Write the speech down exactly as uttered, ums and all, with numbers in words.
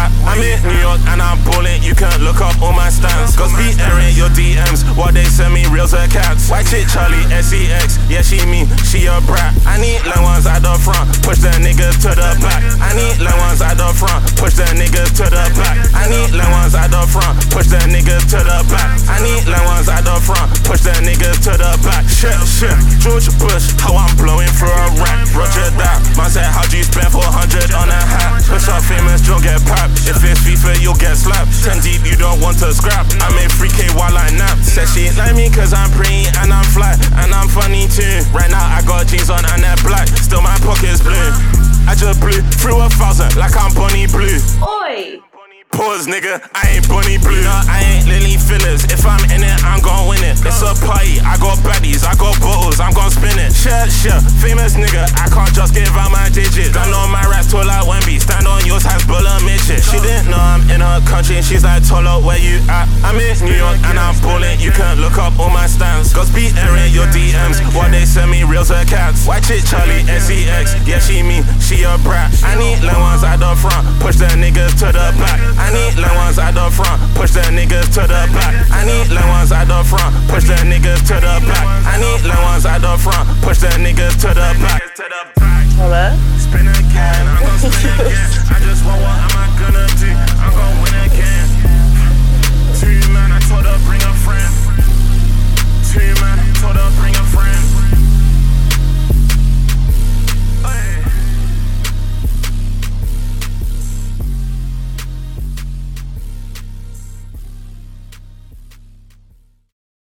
at. I'm in New York and I'm ballin', you can look up all my stats. Girls be airing your D Ms while they send me reels of cats. White chick Charlie, S E X, yeah she me, she a brat. I need long ones at the front, push the niggas to the back. I need long ones at the front, push the niggas to the back. I need long ones at the front, push the niggas to the back. I need long ones at the front, push the niggas to the back. Shit, shit, George Bush, how I'm blowing for a rack. Roger that, man said how'd you spend four hundred on a hat? Push up famous, don't get papped. If it's FIFA, you'll get slapped. Ten deep, you don't want to scrap. I made three K while I nap. Said she ain't like me cause I'm pretty and I'm fly and I'm funny too. Right now I got jeans on and they're black, still my pockets blue. I just blew through a thousand like I'm Bonnie Blue. Oi! Pause, nigga, I ain't Bonnie Blue. No, I ain't Lily Fillers. If I'm in it, I'm gon' win it. It's a party, I got baddies, I got bottles, I'm gon' spin it. Shit, shit, famous nigga, I can't just give out my digits. Stand on my rats tall like Wemby, stand on yours, has bullet midget. She didn't know I'm in her country, and she's like, Tolo, where you at? I'm in New York and I'm ballin', you can look up all my stats. Girls be airing your D Ms while they send me reels of cats. White chick Charlie, S E X, yeah she me, she a brat. I need long ones at the front, push the niggas to the back. I need long ones at the front, push the niggas to the back. I need long ones at the front, push the niggas to the back. I need long ones at the front, push the niggas to the back. Hello? Spin again, I'm gon' spin again. I just want what I'm